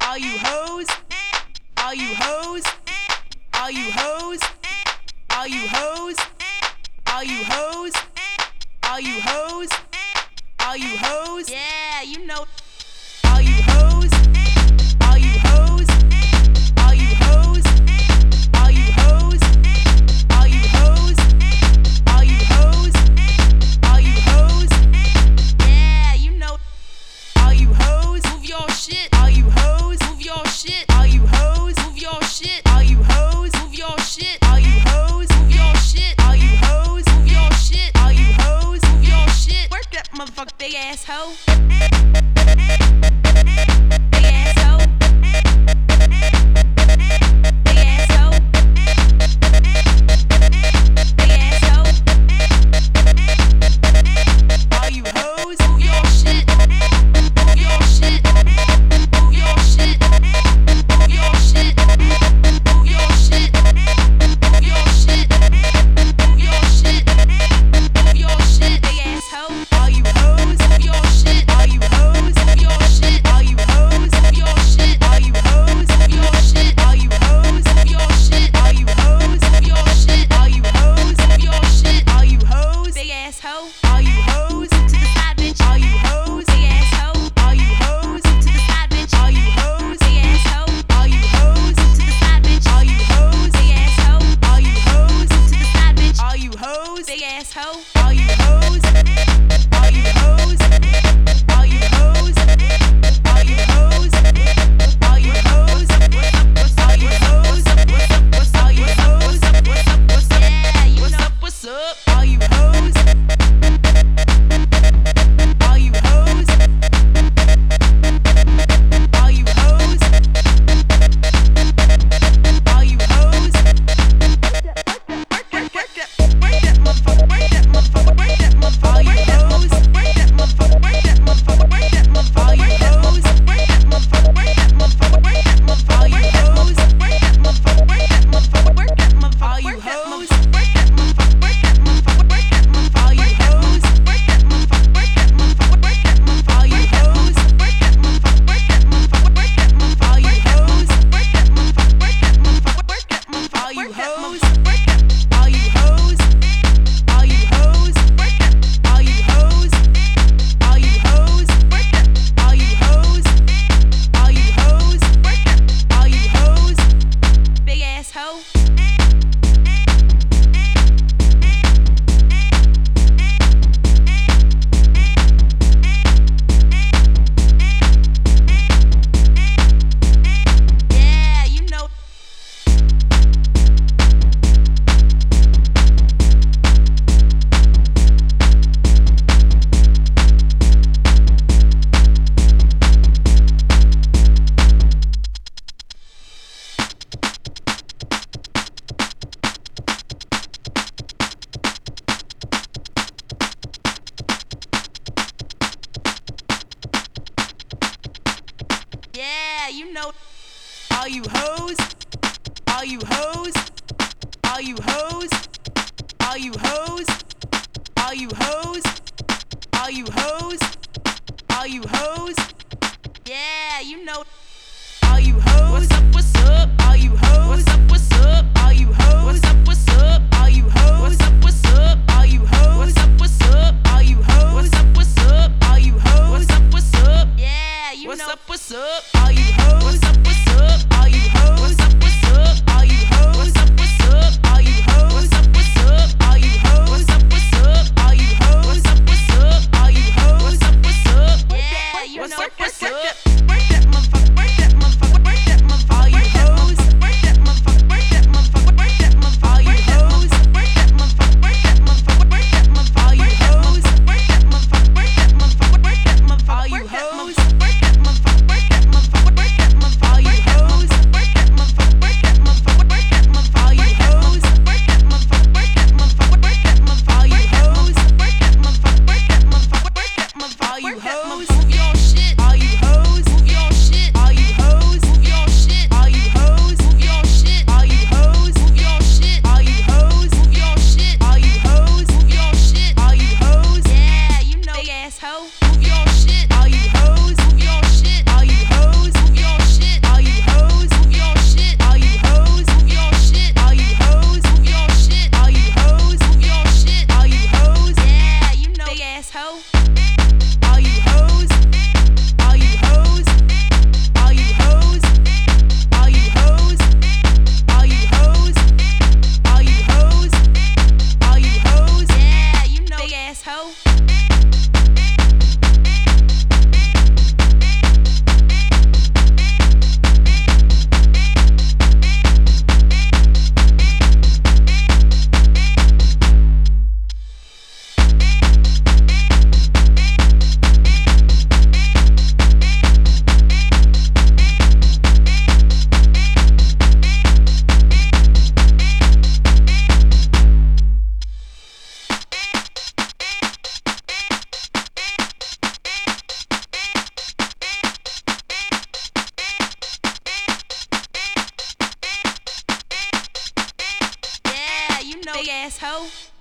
All you hoes, all you hoes, all you hoes, all you hoes, all you hoes, all you hoes, all you hoes, yeah, you know. All you hoes, all you hoes, all you hoes, all you hoes, all you hoes, all you hoes, all you hoes, yeah, you know. All you hoes, move your shit. All you hoes, move your shit. All you hoes, move your shit. All you hoes, move your shit. All you hoes, move your shit. All you hoes, move your shit. All you hoes, move your shit. Work that motherfucker, big ass hoe. Big ass hoe. Big ass hoe. Big ass hoe. All you hoes, move your shit. Move your shit. Move your shit. Move your shit. Move your shit. Move your shit. Move your shit. Move your shit. Big ass hoe. All you hoes, move your shit. All you hoes, move your shit. All you hoes, move your shit. All you hoes, move your shit. All you hoes, move your shit. All you hoes, move your shit. All you hoes, move your shit. All you hoes, big ass hoe. All you hoes, to the side, bitch. All you hoes, big ass hoe. All you hoes, to the side, bitch. All you hoes, big ass hoe. All you hoes, to the side, bitch. All you hoes, big ass hoe. All you hoes, to the side, bitch. All you hoes, big ass hoe. All you hoes, all you hoes, all you hoes, all you hoes, all you hoes, all you hoes, all you hoes, yeah, you know what's up. All you hoes, all you hoes, all you hoes, all you hoes. Work that motherfucker, work that motherfucker, work that motherfucker, all you hoes, work that motherfucker, work that motherfucker, work that motherfucker, all you hoes, work that motherfucker, work that motherfucker, work that motherfucker, all you hoes, work that motherfucker, work that motherfucker, work that motherfucker, all you hoes, work that motherfucker, work that motherfucker, work that motherfucker, all you hoes, work that motherfucker, work that motherfucker, work that motherfucker, all you hoes, work that motherfucker, work that motherfucker, work that motherfucker, all you hoes, work that motherfucker, work that motherfucker, work that motherfucker, all you hoes, work that, all you hoes, all you hoes, work that, all you hoes, all you hoes, work that, all you hoes, all you hoes, work that, all you hoes, big ass hoe. Yeah, you know. Yeah, you know. All you hoes, all you hoes, all you hoes, all you hoes, all you hoes, all you hoes, all you hoes, yeah, you know. All you hoes, what's up, all you hoes, what's up, all you hoes, what's up, all you hoes, what's up, all you hoes, what's up, all you hoes, what's up, all you hoes, what's up, yeah, you know. What's up, all you hoes, what's up, all you hoes, what's up, all you hoes, what's up, all you hoes, what's up, all you hoes, what's up, all you hoes, what's up, all you hoes, what's up, yeah, you know. What's up, work that motherfucker, work that motherfucker, work that motherfucker, all you hoes, work that motherfucker, work that motherfucker, work that motherfucker, all you hoes, work that motherfucker, work that motherfucker, work that motherfucker, all you hoes, work that motherfucker, work that motherfucker, work that motherfucker, all you hoes, work that motherfucker, work that motherfucker, work that motherfucker, all you hoes, work that motherfucker. fake ass hoe.